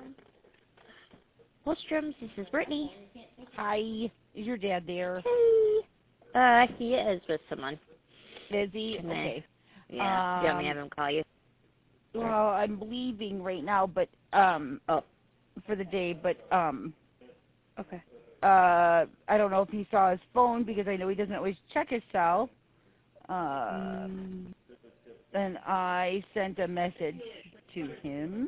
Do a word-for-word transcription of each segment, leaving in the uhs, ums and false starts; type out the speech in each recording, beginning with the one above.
Holstrom's, this is Brittany. Hi. Is your dad there? Hey. Uh, he is with someone. Is he? Can Okay. I, yeah. Do you want me to Um, have him call you? Well, I'm leaving right now, but um, Oh. for the day, but um, Okay. uh, I don't know if he saw his phone because I know he doesn't always check his cell. Uh, Mm. and I sent a message to him.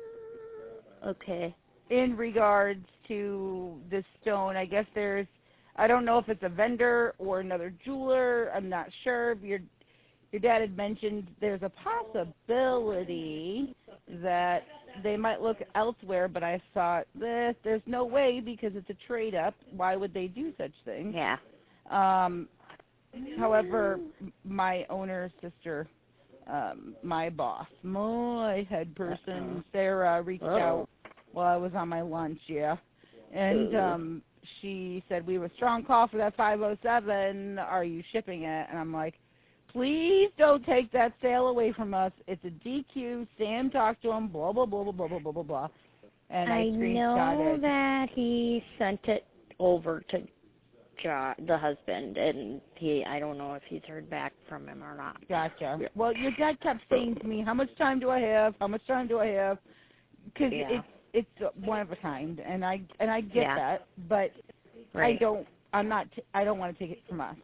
Okay. In regards to the stone, I guess there's, I don't know if it's a vendor or another jeweler. I'm not sure. Your your dad had mentioned there's a possibility that they might look elsewhere, but I thought, eh, there's no way because it's a trade up. Why would they do such things? Yeah. Um, however, my owner's sister, um, my boss, my head person, Sarah, reached Uh-oh. out while I was on my lunch, yeah. And Ooh. um, she said, we have a strong call for that five oh seven. Are you shipping it? And I'm like, please don't take that sale away from us. It's a D Q. Sam talked to him, blah, blah, blah, blah, blah, blah, blah, blah, blah. And I, I screenshot know it. that he sent it over to Jo- the husband, and he, I don't know if he's heard back from him or not. Gotcha. Well, your dad kept saying to me, how much time do I have? How much time do I have? Because Yeah. it's it's one of a kind, and I and I get Yeah. that, but Right. I don't. I'm not. T- I don't want to take it from us.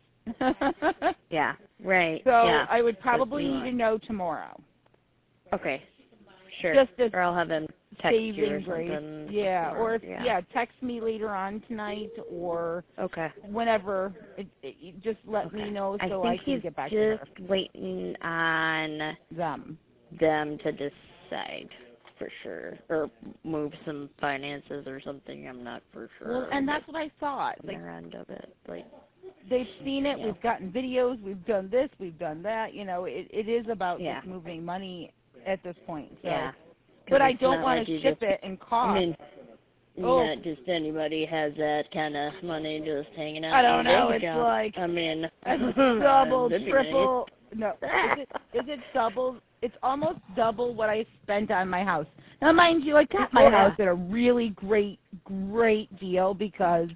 Yeah. Right. So yeah. I would probably Just- need to know tomorrow. Okay. Sure. Just as or I'll have him text you or saving grace. something. Yeah. Or if, yeah. yeah, text me later on tonight or Okay. whenever. It, it, you just let Okay. me know I so think I can he's get back to her. just waiting on Them. them to decide for sure, or move some finances or something. I'm not for sure. Well, and that's what I thought. Like, their end of it, like they've seen it. Yeah. We've gotten videos. We've done this. We've done that. You know, it, it is about Yeah. just moving money at this point. So. yeah. But I it's don't not want like to you ship just, it and cost. I mean, Oh. not just anybody has that kind of money just hanging out. I don't in their know. bank It's account. like I mean, it's double, that'd be triple. No, is it, is it double? It's almost double what I spent on my house. Now, mind you, I got my Oh, yeah. house at a really great, great deal because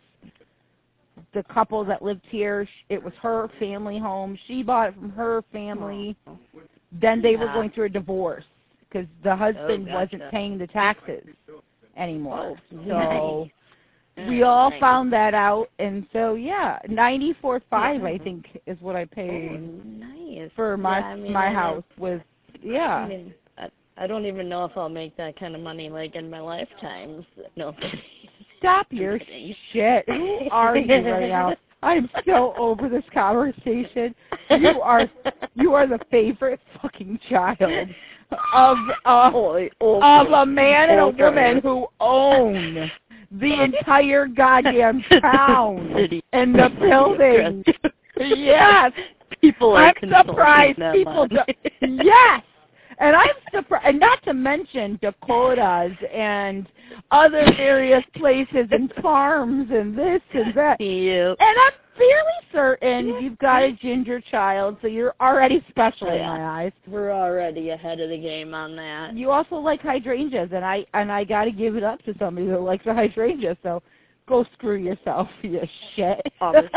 the couple that lived here, sh- it was her family home. She bought it from her family. Oh. Then they were Yeah. going through a divorce because the husband Oh, wasn't gotcha. paying the taxes anymore. Oh, so nice. we all Nice. found that out, and so yeah, ninety four five Yeah. I think is what I Oh, paid nice. for my Yeah, I mean, my I know- house. Was yeah. I mean, I, I don't even know if I'll make that kind of money like in my lifetime. No, I'm kidding. Stop I'm your kidding. shit. Who are you right now? I'm so over this conversation. You are you are the favorite fucking child of uh, Holy, oh, of a man and a okay. woman who own the entire goddamn town City. and the building. Yes. People are I'm consulting surprised them people on do- it. Yes. And I'm surprised, and not to mention Dakotas and other various places and farms and this and that. Yep. And I'm fairly certain you've got a ginger child, so you're already special Oh, in yeah. my eyes. We're already ahead of the game on that. You also like hydrangeas, and I and I got to give it up to somebody who likes a hydrangea. So go screw yourself, you shit. Obviously.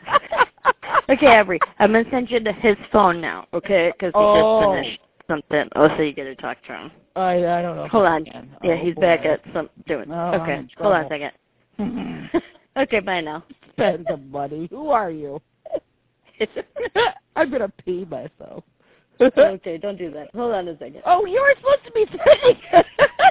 Okay, Avery, I'm going to send you to his phone now, okay? Because he Oh. just finished something. Oh, so you get to talk to him. I I don't know. Hold on. Oh, Yeah, he's boy. back at some doing. Oh, I'm okay, in hold on a trouble. second. Okay, bye now. Spend the money. Who are you? I'm gonna pee myself. Okay, don't do that. Hold on a second. Oh, you were supposed to be sitting.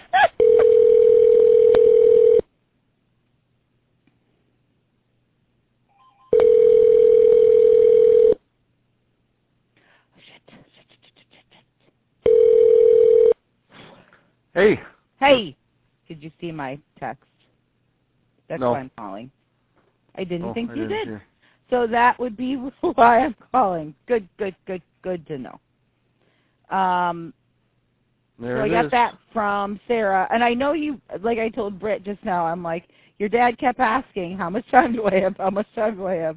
Hey. Hey, did you see my text? That's No. why I'm calling. I didn't Oh, think I you didn't did. hear. So that would be why I'm calling. Good, good, good, good to know. Um, There so I it got is. that from Sarah, and I know you. Like I told Britt just now, I'm like, your dad kept asking, how much time do I have? How much time do I have?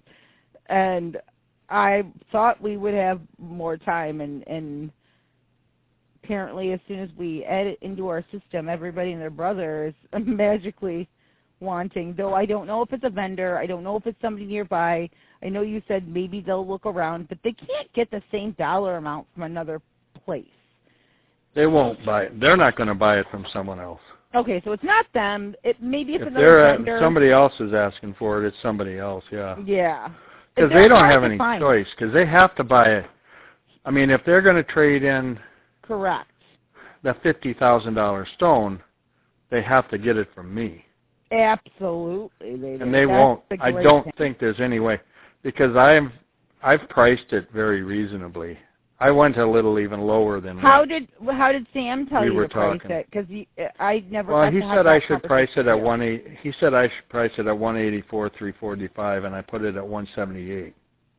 And I thought we would have more time, and and apparently as soon as we add it into our system, everybody and their brother is magically wanting, though I don't know if it's a vendor. I don't know if it's somebody nearby. I know you said maybe they'll look around, but they can't get the same dollar amount from another place. They won't buy it. They're not going to buy it from someone else. Okay, so it's not them. It maybe it's If another they're vendor. If somebody else is asking for it, it's somebody else, yeah. Yeah. Because they don't have any choice, because they have to buy it. I mean, if they're going to trade in correct the fifty thousand dollars stone, they have to get it from me. Absolutely. They and they That's won't. the I great don't thing. think there's any way, because I've, I've priced it very reasonably. I went a little even lower than How what did how did Sam tell we you were to price talking. it? Because I never. Well, got he to have said that I should price it at conversation. one eight. He said I should price it at one eighty four three forty five, and I put it at one seventy eight.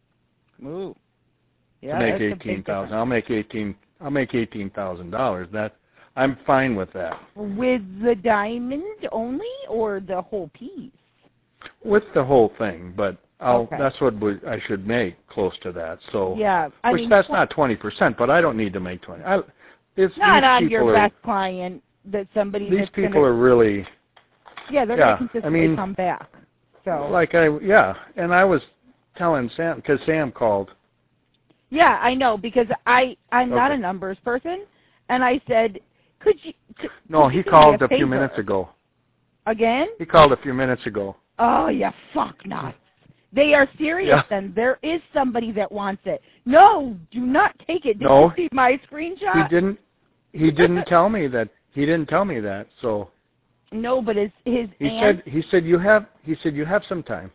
Ooh. Yeah, to make that's a eighteen big thousand. difference. I'll make eighteen. I'll make eighteen thousand dollars. That I'm fine with that. With the diamond only, or the whole piece? With the whole thing, but I'll. Okay. That's what we, I should make, close to that. So Yeah, I which mean, that's not twenty percent, but I don't need to make twenty. I, it's not these on people your are, best client that somebody These that's people gonna, are really yeah, they're yeah, going to I consistently mean, come back. So like I yeah, and I was telling Sam because Sam called. yeah, I know because I I'm not Okay. a numbers person, and I said, could you? Could, No, could he you do me called a a few favor? minutes ago. Again? He called a few minutes ago. Oh, yeah, fuck nuts. They are serious Yeah. then. There is somebody that wants it. No, do not take it. Did No. you see my He screenshot? didn't. He didn't tell me that. He didn't tell me that. So No, but his his he aunt, said. He said you have. He said you have some time.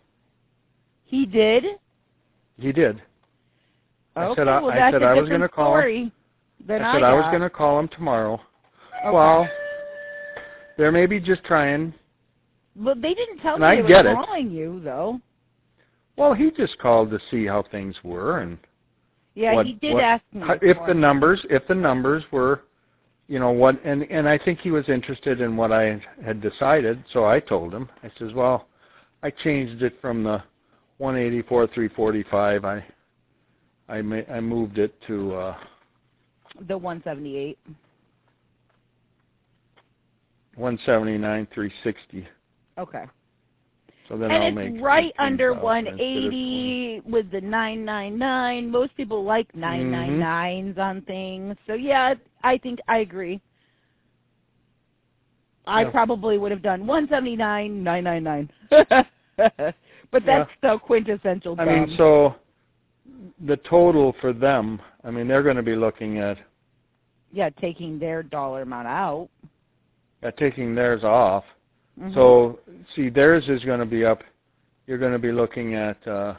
he did. He did. I Okay, said I, well I that's said a I was different going to call him. story than I said I, I was got. going to call him tomorrow. Okay. Well, they're maybe just trying. Well, they didn't tell and me I they get were it. calling you though. Well, he just called to see how things were and Yeah, what, he did what, ask me. how- this if the morning. numbers if the numbers were, you know what, and and I think he was interested in what I had decided. So I told him. I says, well, I changed it from the one eighty-four three forty-five. I I ma- I moved it to uh, the one seventy-eight. one seventy-nine three sixty. Okay. So then And I'll it's make right under eighteen thousand one instead of eighty with the nine ninety-nine. Most people like nine ninety-nines on things. So, yeah, I think I agree. I Yeah. probably would have done one seventy-nine, nine ninety-nine. But that's so quintessential I dumb. mean, so the total for them, I mean, they're going to be looking at yeah, taking their dollar amount out. at taking theirs off. Mhm. So, see, theirs is going to be up. You're going to be looking at, uh,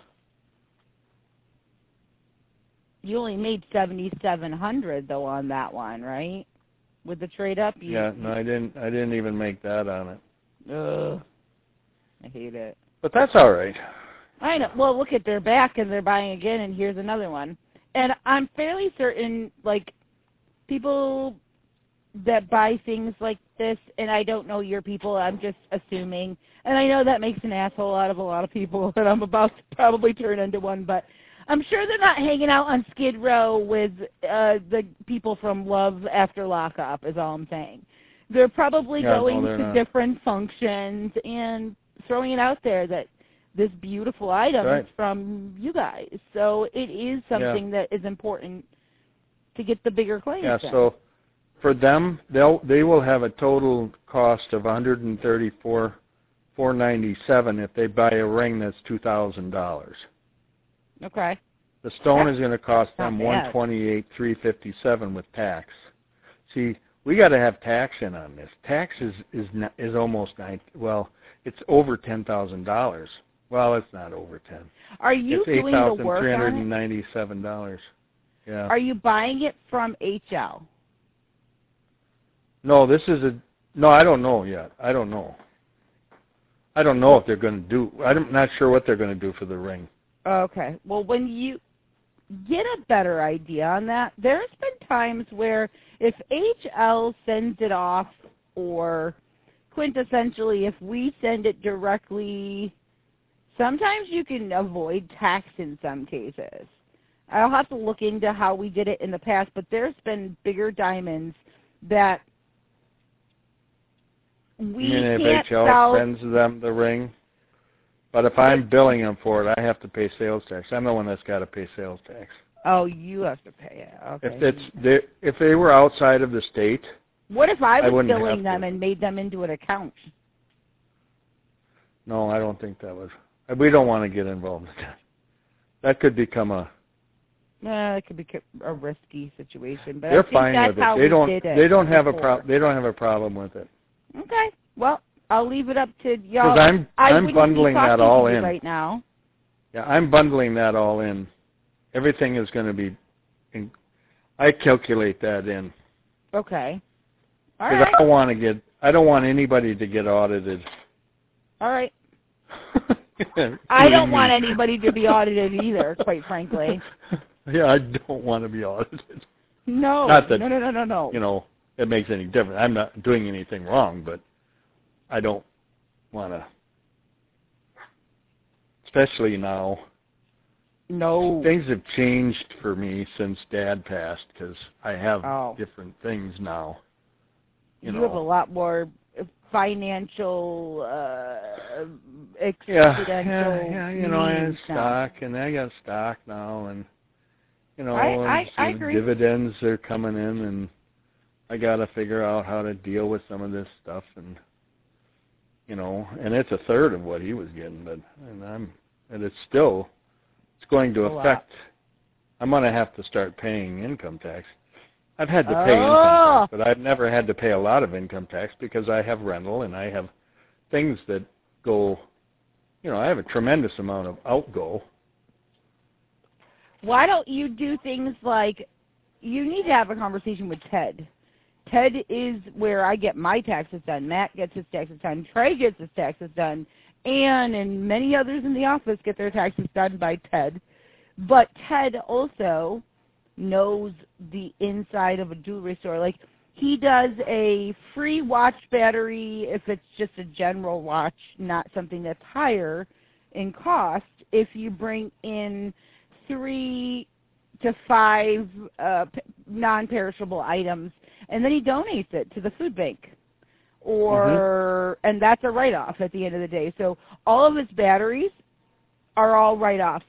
You only made seventy-seven hundred though on that one, right? With the trade up. You, yeah, no, I didn't, I didn't even make that on it. Ugh, I hate it. But that's all right. I know. Well, look at their back, and they're buying again, and here's another one. And I'm fairly certain, like, people that buy things like this, and I don't know your people, I'm just assuming, and I know that makes an asshole out of a lot of people, and I'm about to probably turn into one, but I'm sure they're not hanging out on Skid Row with uh, the people from Love After Lockup, is all I'm saying. They're probably Yeah, no, going they're to not. different functions and throwing it out there that this beautiful item Right. is from you guys. So it is something that is important to get the bigger claims. Yeah, in. so for them, they'll, they will have a total cost of one hundred thirty-four thousand four hundred ninety-seven dollars if they buy a ring that's two thousand dollars. Okay. The stone That's is going to cost not them bad. one hundred twenty-eight thousand three hundred fifty-seven with tax. See, we got to have tax in on this. Tax is is not, is almost nine. Well, it's over ten thousand dollars. Well, it's not over ten. Are you It's eight doing the thousand work three on hundred it? ninety-seven dollars. Yeah. Are you buying it from H L? No, this is a. No, I don't know yet. I don't know. I don't know if they're going to do. I'm not sure what they're going to do for the ring. Okay. Well, when you get a better idea on that, there's been times where if H L sends it off, or quintessentially if we send it directly, sometimes you can avoid tax in some cases. I'll have to look into how we did it in the past, but there's been bigger diamonds that we I mean, if can't H L sell. sends them the ring, but if I'm billing them for it, I have to pay sales tax. I'm the one that's got to pay sales tax. Oh, you have to pay it. Okay. If it's they, if they were outside of the state, what if I I was wouldn't billing have them to. and made them into an account? No, I don't think that would. We don't want to get involved in that. That could become a. Uh, it could be a risky situation, but They're I think fine that's with it. how They we don't. did it They don't have a before. pro. They don't have a problem with it. Okay. Well, I'll leave it up to y'all. Because I'm I I'm wouldn't bundling be talking that to all you in right now. Yeah, I'm bundling that all in. Everything is going to be. In, I calculate that in. Okay. All Because right. I don't want to get. I don't want anybody to get audited. All right. I don't want anybody to be audited either, quite frankly. Yeah, I don't want to be audited. No. Not that, no, no, no, no, no. You know, it makes any difference. I'm not doing anything wrong, but I don't want to. Especially now. No. Things have changed for me since Dad passed because I have oh. different things now. You, you know. have a lot more financial, uh, yeah, accidental yeah, yeah. You know, I have now. stock, and I got stock now, and you know, I, and I, I agree. dividends are coming in, and I got to figure out how to deal with some of this stuff, and you know, and it's a third of what he was getting, but and I'm, and it's still, it's going to affect. I'm going to have to start paying income tax. I've had to pay oh. income tax, but I've never had to pay a lot of income tax because I have rental and I have things that go, you know, I have a tremendous amount of outgo. Why don't you do things like, you need to have a conversation with Ted. Ted is where I get my taxes done. Matt gets his taxes done. Trey gets his taxes done. Ann and many others in the office get their taxes done by Ted. But Ted also knows the inside of a jewelry store. Like, he does a free watch battery if it's just a general watch, not something that's higher in cost, if you bring in three to five uh, non-perishable items, and then he donates it to the food bank. Or mm-hmm. And that's a write-off at the end of the day. So all of his batteries are all write-offs.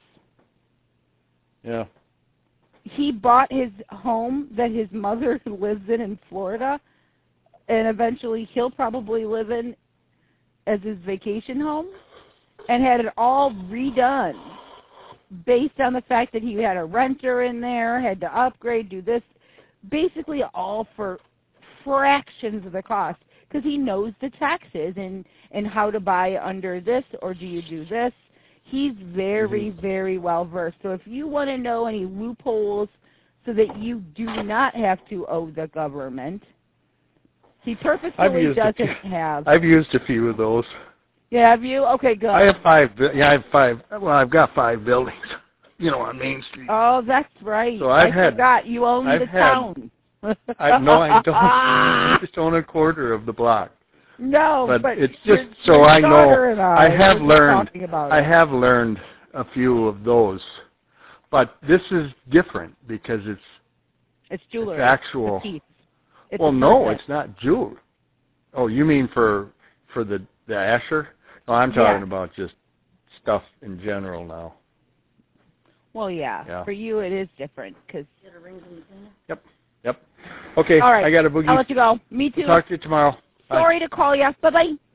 Yeah. He bought his home that his mother lives in in Florida, and eventually he'll probably live in as his vacation home, and had it all redone based on the fact that he had a renter in there, had to upgrade, do this, basically all for fractions of the cost, because he knows the taxes and, and how to buy under this, or do you do this. He's very, mm-hmm. very well versed. So if you want to know any loopholes so that you do not have to owe the government, he purposefully doesn't few, have. I've used a few of those. Yeah, have you? Okay, good. I have five. Yeah, I have five. Well, I've got five buildings. You know, on Main Street. Oh, that's right. So I've I had, forgot you own I've the had, town. I no, I don't. I just own a quarter of the block. No, but, but it's your, just so your I know. And I, I have learned. I it. have learned a few of those, but this is different because it's it's jewelry. It's actual. It's it's well, no, it's not jewelry. Oh, you mean for for the the Asher? No, I'm talking yeah. about just stuff in general now. Well, yeah. yeah. For you, it is different because. Yep. Yep. Okay. All right. I got a boogie. I'll let you go. Me too. Talk to you tomorrow. Sorry Bye. to call you. Bye bye.